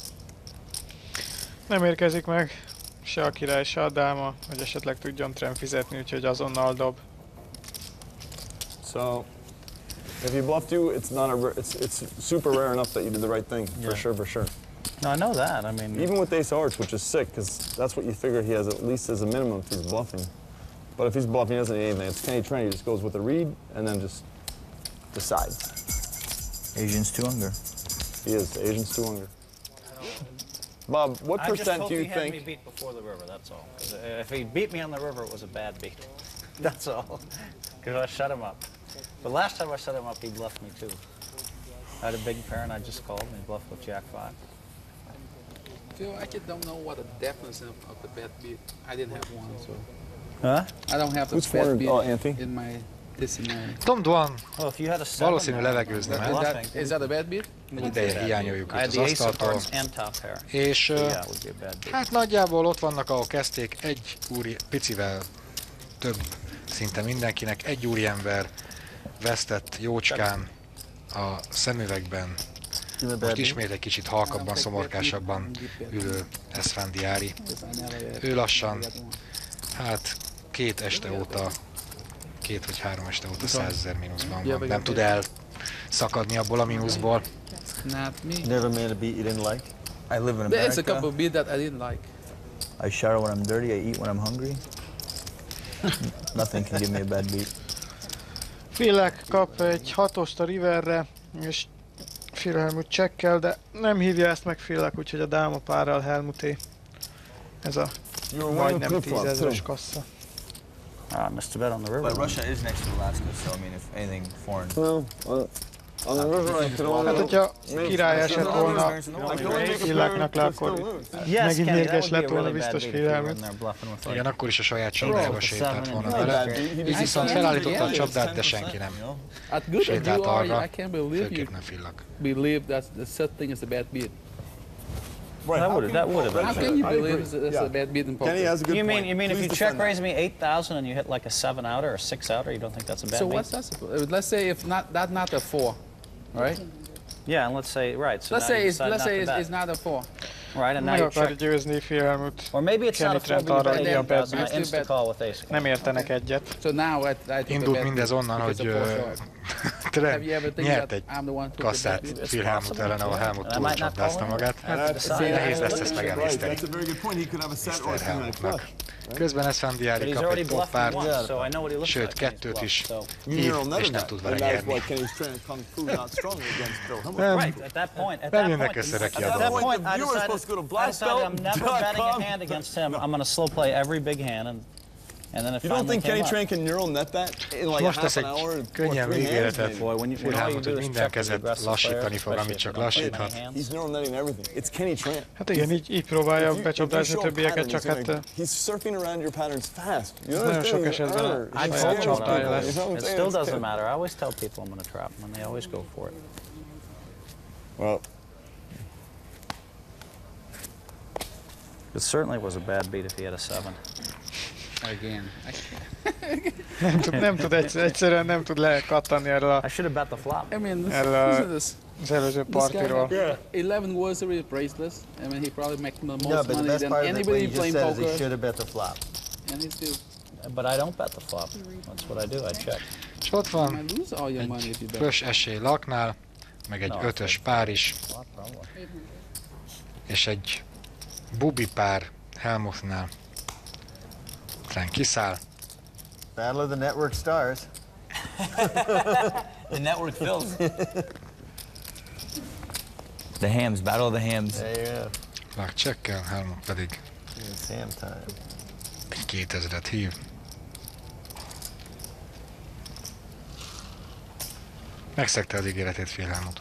Nem érkezik meg se a király, se a dáma, hogy esetleg tudjon Trent fizetni, úgyhogy azonnal dob. So, if he bluffed you, it's super rare enough that you did the right thing. For sure. No, I know that. I mean, even with Ace of Hearts, which is sick, because that's what you figure he has at least as a minimum if he's bluffing. But if he's bluffing, he doesn't need anything. It's Kenny Trent. He just goes with a read and then just decides. Asian's 2 under. He is. Asian's 2 under. Bob, what percent do you think? I just hope he had me beat before the river. That's all. If he beat me on the river, it was a bad beat. That's all. Because I shut him up. But last time I shut him up, he bluffed me too. I had a big pair and I just called and he bluffed with Jack 5. Phil, I just don't know what the definition of the bad beat. I didn't have one, so. Huh? I don't have the bad beat in my scenario. Tom Dwan valószínű levegőzni ment. Is that a bad beat? Egy ideje hiányoljuk őt az asztaltól. És hát nagyjából ott vannak, ahol kezdték, egy úri, picivel több szinte mindenkinek, egy úriember vesztett jócskán a szemüvegben. Most ismét egy kicsit halkabban, szomorkásabban ülő Esfandiari. Ő lassan, hát 2 vagy 3 este óta 100 000 mínuszban van. Nem tud elszakadni abból a mínuszból. Never made a beat you didn't like? I live in America. There's a couple of beats that I didn't like. I shower when I'm dirty, I eat when I'm hungry. Nothing can give me a bad beat. Phillak kap egy 6-ost a riverre, és Phil Hellmuth csekkel, de nem hívja ezt meg Phillak, úgyhogy a dáma párral Hellmuthé. Ez a majdnem 10 000-es kassa. Mr. Bet on the river. But Russia is next to Alaska, so I mean, if anything foreign. Hát, hogyha király esett volna Phillaknak le, akkor megint mérges lett volna biztos Phil Hellmuth. Igen, akkor is a saját csapdájába sétált volna vele. Így viszont felállította a csapdát, de senki nem sétált arra, főképp nem Phillak. Believe that the set thing is a bad beat. That would have been. How can you believe it's a bad beat in poker? You mean if you check raise me 8,000 and you hit like a 7 outer or 6 outer, you don't think that's a bad beat? So what's that supposed? Let's say if not a 4, right? Yeah, and let's say, right, so let's say it's not a 4. Right, and now meg you akar check. győzni Philhelmut. Or maybe it's not a 4, Trent but arra, you hogy a bet bad 8,000, I insta call with ace. Nem értenek egyet. So now I think Indult mindez onnan, hogy Trent nyert egy kasszát Philhelmut ellen, ahol Helmut túlcsapdázta magát. Nehéz lesz ezt megemészteni Mr. Helmutnak. Közben Esfandiari kap egy poppárt, sőt 2-t is hív, és nem tud vele nyerni. Nem jönnek össze neki a dolgok. I decided I'm never betting a hand against him. I'm going to slow play every big hand, and then if you don't think Kenny Tran can neural net that in like most half tesz an egy hour? könnyen ígéretet Philhelmut, hogy minden kezet lassítani fog, amit csak lassíthat. He's neural netting everything. It's Kenny Tran. Hát igen, így próbálja becsapdázni a többieket, csak hát... He's surfing around your patterns fast. Nagyon sok esetben I told him it still doesn't matter. I always tell people I'm going to trap them, and they always go for it. Well, it certainly was a bad beat if he had a 7. Again. nem tud egyszerűen nem tud lekattani erről I should have bet the flop. I mean, az előző partiról. 11 World Series bracelets. I mean, he probably makes the most but the money best than part of it, what anybody you just playing said is poker. he should have bet the flop. And he's still. But I don't bet the flop. That's what I do. I check. És ott van egy fős esély laknál, meg egy 5-ös pár is, és egy bubi pár Helmutnál. Trent kiszáll. Battle of the Network Stars. The network fills. The hams, battle of the hams. Yeah. Lak csekkel, Helmut pedig It's ham time. 2000-et hív. Megszegte az ígéretét Philhelmut.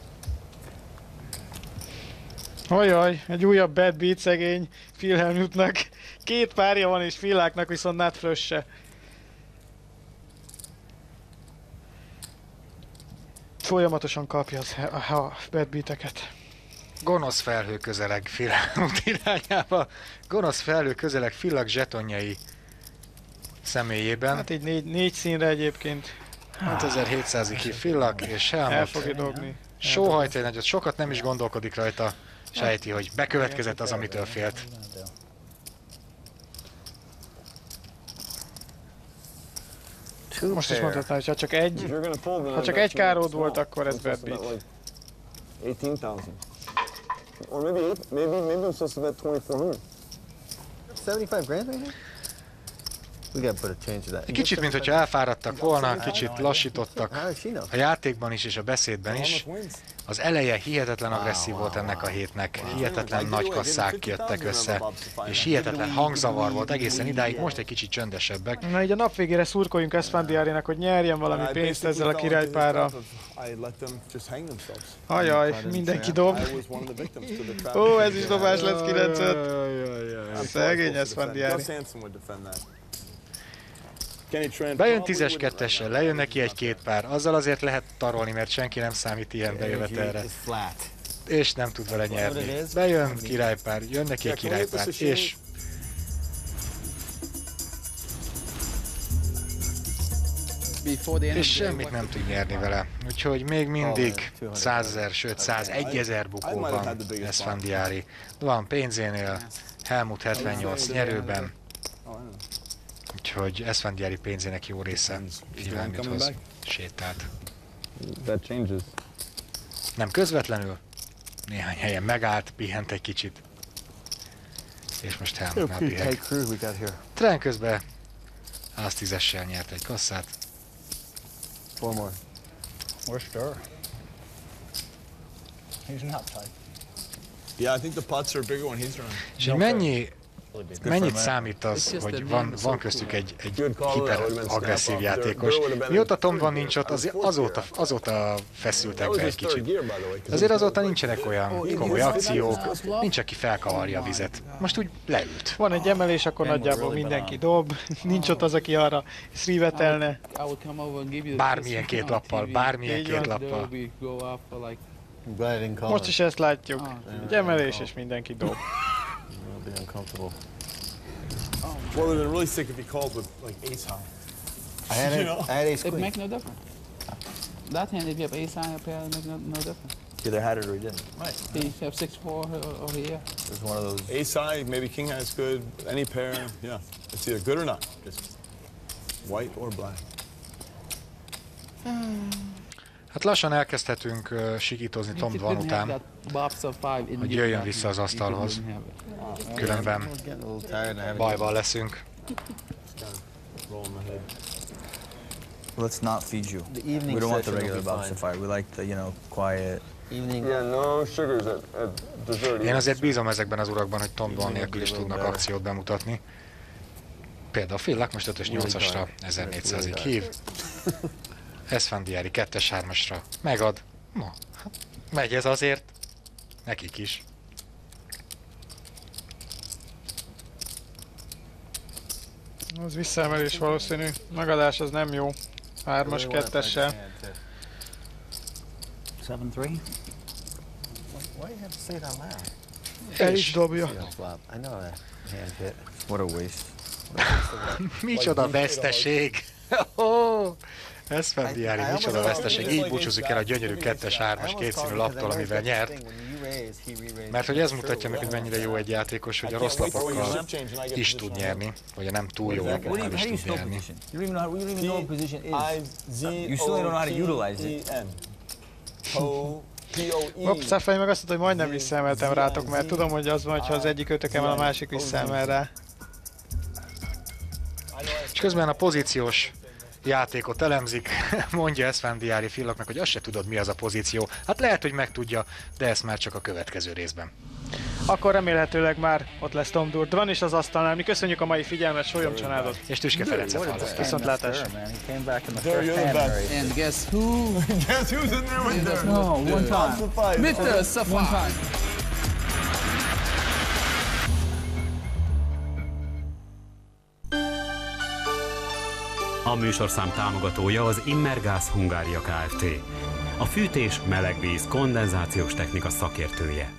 Ajaj, egy újabb bad beat szegény Philhelmutnak. 2 párja van és Philáknak viszont nut flush-se. Folyamatosan kapja a bad beateket. Gonosz felhő közeleg Philhelmut irányába. Gonosz felhő közeleg Philak zsetonjai személyében. Hát így 4 színre egyébként. 5700-ig hív Philak, és El Helmut fogja dobni. sóhajt egy nagyot, sokat nem is gondolkodik rajta, sejti, hogy bekövetkezett az, amitől félt. Most is mondhatnám, hogy ha csak egy káród volt, akkor ez bad beat. 18,000. Or maybe I'm supposed to bet 2,400. 75 grand right here? We gotta put a change to that. Egy kicsit, mint hogyha elfáradtak volna, kicsit lassítottak a játékban is és a beszédben is. Az eleje hihetetlen agresszív volt ennek a hétnek, hihetetlen nagy kasszák jöttek össze, és hihetetlen hangzavar volt egészen idáig, most egy kicsit csöndesebbek. Na így a nap végére szurkoljunk Esfandiarinak, hogy nyerjen valami pénzt ezzel a királypárral. Ajaj, mindenki dob. Ó, ez is dobás lesz 9-5. Szegény Esfandiari. Bejön 10-es 2-essel, lejön neki egy-két pár, azzal azért lehet tarolni, mert senki nem számít ilyen bejövetelre. És nem tud vele nyerni. Bejön királypár, jön neki egy királypár, és semmit nem tud nyerni vele. Úgyhogy még mindig 100 000, sőt 101 000 bukóban Esfandiari. Van pénzénél, Helmut 78 nyerőben. Úgyhogy Esfandiari pénzének jó része Philhelmuthoz sétált. Nem közvetlenül, néhány helyen megállt, pihent egy kicsit. És most Helmutnál piheg. Trent közben az 10-essel nyert egy kasszát. One more. Or stir. He's not tight. Yeah, I think the pots are bigger when he's running. És mennyit számít az, hogy van köztük egy hiper-agresszív játékos? Mióta Tom van nincs ott, azóta feszültek be egy kicsit. Azért azóta nincsenek olyan komoly akciók, nincs, aki felkavarja a vizet. Most úgy leült. Van egy emelés, akkor nagyjából mindenki dob. Nincs ott az, aki arra szrívetelne. Bármilyen két lappal. Most is ezt látjuk. Egy emelés és mindenki dob. Be uncomfortable. Well, it would have been really sick if he called with like ace high. I had ace It queen. makes no difference. That hand, if you have ace high up here, it makes no difference. either had it or he didn't. Right. He have 6-4 or here. It's one of those. Ace high, maybe king high is good. Any pair, yeah. It's either good or not. Just white or black. Hát lassan elkezdhetünk sikítozni Tom Dwan után, hogy jöjjön vissza az asztalhoz. Különben bajban leszünk. Let's not feed you. We don't want the regular box of fire. We like the, quiet. Yeah, no sugars at dessert. Én azért bízom ezekben az urakban, hogy Tom Dwan nélkül is tudnak akciót bemutatni. Például Phil Lack most 5-ös 8-asra 1400-ig hív. Esfandiari 2-3-asra megad. Na, hát megy ez azért. Nekik is. Az visszaemelés valószínű. Megadás az nem jó. 3-as 2-essel. 7-3. Why do you have to say it out loud? El is dobja. I know that hand hit. What a waste. Micsoda veszteség! Oh, Esfandiari, micsoda veszteség. Így búcsúzik el a gyönyörű 2-3-as kétszínű laptól, amivel nyert. Mert hogy ez mutatja meg, hogy mennyire jó egy játékos, hogy a rossz lapokkal is tud nyerni, vagy a nem túl jó lapokkal is tud nyerni. You don't even know what position is. You still don't know how to utilize it. Hopp, Sapphire meg azt mondta, hogy majdnem visszaemeltem rátok, mert tudom, hogy az van, hogyha az egyik ötök emel, a másik visszaemel rá. És közben a pozíciós játékot elemzik, mondja Esfandiari Phil Lacknak, hogy azt se tudod, mi az a pozíció. Hát lehet, hogy megtudja, de ezt már csak a következő részben. Akkor remélhetőleg már ott lesz Tom Dwan is az asztalnál. Mi köszönjük a mai figyelmet, Sólyom családot. És Tüske Ferencet hallottak. Viszontlátásra. And guess who? Guess who's in there with her? No, one time. Mr. Sapphire. A műsorszám támogatója az Immergáz Hungária Kft. A fűtés, melegvíz, kondenzációs technika szakértője.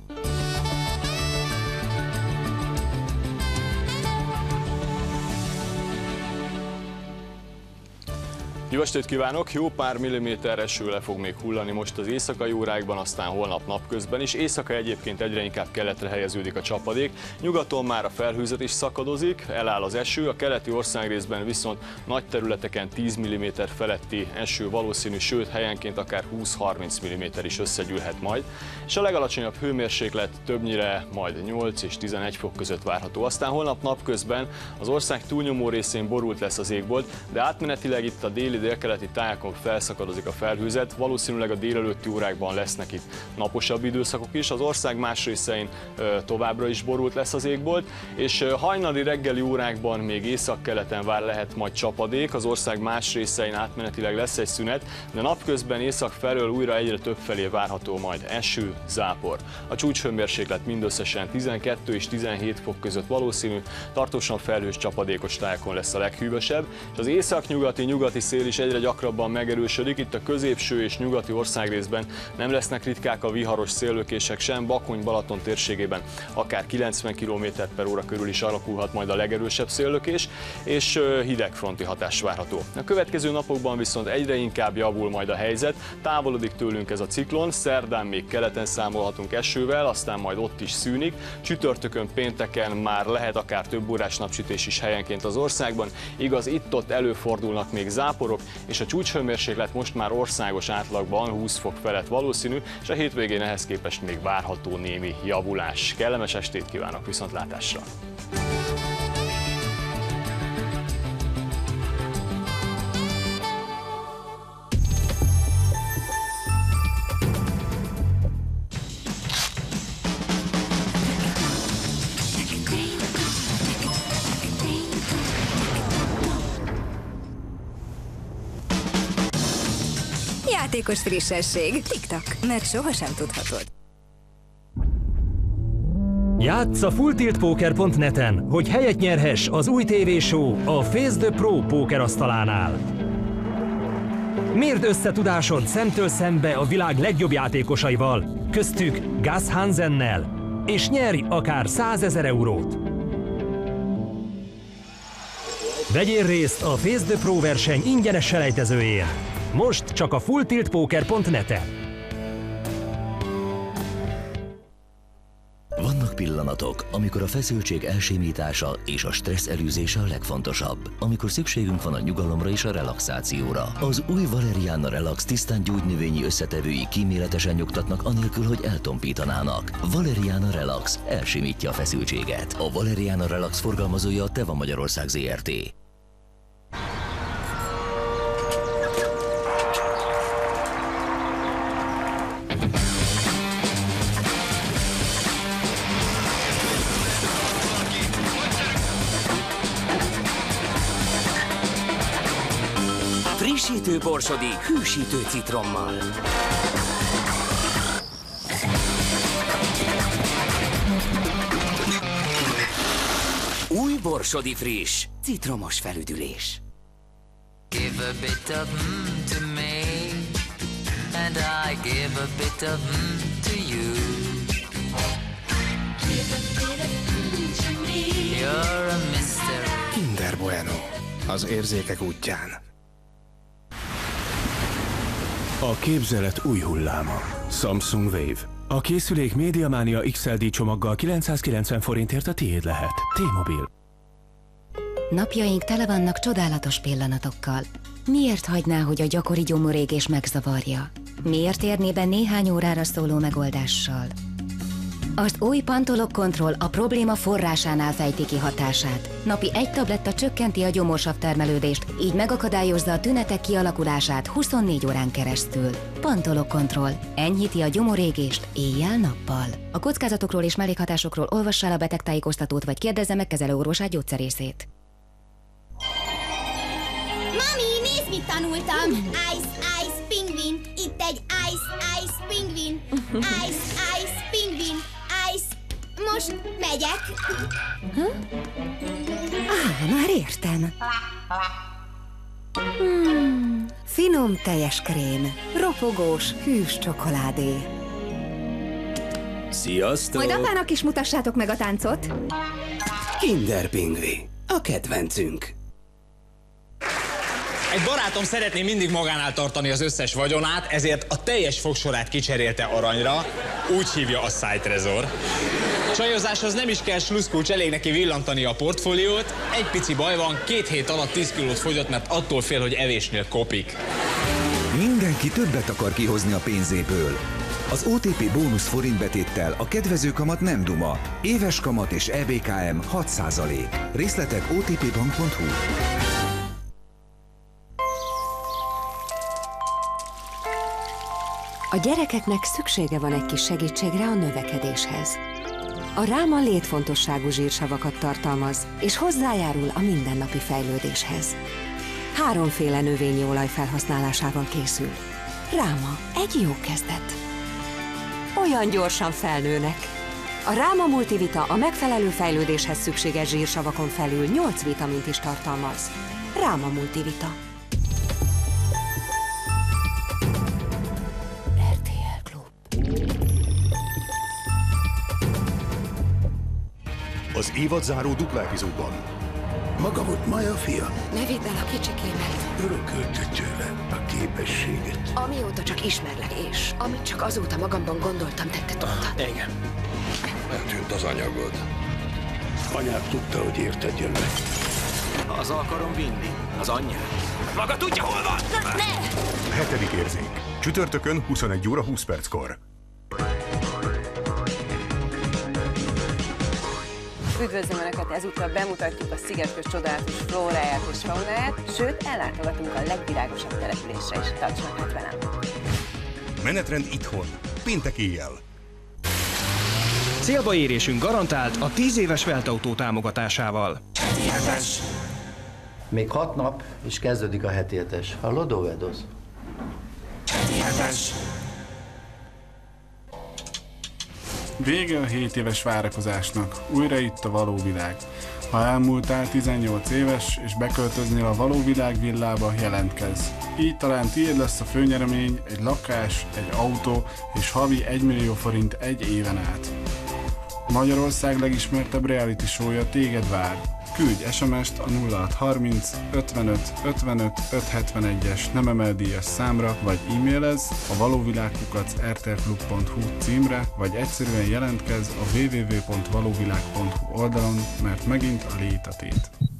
Jó estét kívánok! Jó pár milliméter eső le fog még hullani most az éjszakai órákban, aztán holnap napközben is. Éjszaka egyébként egyre inkább keletre helyeződik a csapadék. Nyugaton már a felhőzet is szakadozik, eláll az eső, a keleti országrészben viszont nagy területeken 10 mm feletti eső valószínű, sőt helyenként akár 20-30 mm is összegyűlhet majd. És a legalacsonyabb hőmérséklet többnyire majd 8 és 11 fok között várható. Aztán holnap napközben az ország túlnyomó részén borult lesz az égbolt, de átmenetileg itt a déli-délkeleti tájakon felszakadozik a felhőzet, valószínűleg a délelőtti órákban lesznek itt naposabb időszakok is, az ország más részein továbbra is borult lesz az égbolt, és hajnali reggeli órákban még északkeleten lehet majd csapadék, az ország más részein átmenetileg lesz egy szünet, de napközben észak felől újra egyre több felé várható majd eső, zápor. A csúcshőmérséklet mindösszesen 12 és 17 fok között valószínű, tartósan felhős csapadékos tájakon lesz a leghűvösebb, és az északnyugati szél is egyre gyakrabban megerősödik, itt a középső és nyugati országrészben nem lesznek ritkák a viharos széllökések sem, Bakony-Balaton térségében akár 90 km/h körül is alakulhat majd a legerősebb széllökés, és hidegfronti hatás várható. A következő napokban viszont egyre inkább javul majd a helyzet, távolodik tőlünk ez a ciklon, szerdán még keleten számolhatunk esővel, aztán majd ott is szűnik, csütörtökön, pénteken már lehet akár több órás napsütés is helyenként az országban, igaz, itt-ott előfordulnak még záporok, és a csúcshőmérséklet most már országos átlagban 20 fok felett valószínű, és a hétvégén ehhez képest még várható némi javulás. Kellemes estét kívánok, viszontlátásra! Játékos frissesség. TikTok. Meg sohasem tudhatod. Játsz a fulltiltpoker.net-en, hogy helyet nyerhess az új tévéshow a Face the Pro pókerasztalánál. Mérd össze tudásod szemtől szembe a világ legjobb játékosaival, köztük Gus Hansennel, és nyerj akár 100 000 eurót. Vegyél részt a Face the Pro verseny ingyenes selejtezőjén. Most csak a fulltiltpoker.net-en. pillanatok, amikor a feszültség elsimítása és a stressz elűzése a legfontosabb. Amikor szükségünk van a nyugalomra és a relaxációra. Az új Valeriana Relax tisztán gyógynövényi összetevői kíméletesen nyugtatnak anélkül, hogy eltompítanának. Valeriana Relax elsimítja a feszültséget. A Valeriana Relax forgalmazója a Teva Magyarország Zrt. Frissítő borsodi, hűsítő citrommal. Új borsodi friss, citromos felüdülés. Give a bit of to me, and I give a bit of to you. Give a bit of to me. You're a mystery. Kinder Bueno. Az érzékek útján. A képzelet új hulláma. Samsung Wave. A készülék Mediamania XLD csomaggal 990 forintért a tiéd lehet. T-Mobile. Napjaink tele vannak csodálatos pillanatokkal. Miért hagyná, hogy a gyakori gyomorégés megzavarja? Miért érné be néhány órára szóló megoldással? Az új Pantolog Control a probléma forrásánál fejti ki hatását. Napi 1 tabletta csökkenti a gyomorsav termelődést, így megakadályozza a tünetek kialakulását 24 órán keresztül. Pantolog Control enyhíti a gyomorégést éjjel-nappal. A kockázatokról és mellékhatásokról olvassa el a betegtájékoztatót, vagy kérdezze meg kezelőorvosát, gyógyszerészét. Mami, nézd, mit tanultam! Ice, ice, pingvin! Itt egy ice, ice, pingvin! Ice, ice, pingvin! Ice! Most megyek! Már értem. Finom tejes krém, ropogós, hűs csokoládé. Sziasztok! Majd apának is mutassátok meg a táncot. Kinder Pingvi. A kedvencünk. Egy barátom szeretné mindig magánál tartani az összes vagyonát, ezért a teljes fogsorát kicserélte aranyra, úgy hívja a Szájtrezor. Csajozáshoz nem is kell sluszkulcs, elég neki villantani a portfóliót. Egy pici baj van, 2 hét alatt 10 kilót fogyott, mert attól fél, hogy evésnél kopik. Mindenki többet akar kihozni a pénzéből. Az OTP bónusz forintbetéttel a kedvező kamat nem duma. Éves kamat és EBKM 6%. Részletek otpbank.hu. A gyerekeknek szüksége van egy kis segítségre a növekedéshez. A Ráma létfontosságú zsírsavakat tartalmaz, és hozzájárul a mindennapi fejlődéshez. 3 növényi olaj felhasználásával készül. Ráma, egy jó kezdet. Olyan gyorsan felnőnek. A Ráma Multivita a megfelelő fejlődéshez szükséges zsírsavakon felül 8 vitamint is tartalmaz. Ráma Multivita. Az évadzáró dupla epizódban. Maga volt Maja fia? Ne vidd el a kicsikémet. Örökölte tőle a képességet. Amióta csak ismerlek, és amit csak azóta magamban gondoltam, tette tudtad. Igen. Eltűnt az anyagod. Anyád tudta, hogy érted jön meg. Haza akarom vinni, az anyját. Maga tudja, hol van? Ne! 7. érzék. Csütörtökön 21 óra 20 perckor. Üdvözlöm Önöket, ezúttal bemutatjuk a szigetköz csodálatos flóráját és faunáját, sőt, ellátogatunk a legvilágosabb településre is. Tartsanak hát velem! Menetrend itthon. Péntek éjjel. Célba érésünk garantált a 10 éves Veltautó támogatásával. Még 6 nap, és kezdődik a heti hetes. Hallod, Óvedoz? Vége a 7 éves várakozásnak, újra itt a való világ. Ha elmúltál 18 éves, és beköltöznél a való világ villába, jelentkezz. Így talán tiéd lesz a főnyeremény, egy lakás, egy autó, és havi 1 millió forint egy éven át. Magyarország legismertebb reality showja téged vár. Küldj SMS-t a 0630 55 55 571-es nem emeldíjas számra, vagy e-mailezz a valóvilág@rtlklub.hu címre, vagy egyszerűen jelentkezz a www.valóvilág.hu oldalon, mert megint a lét a tét.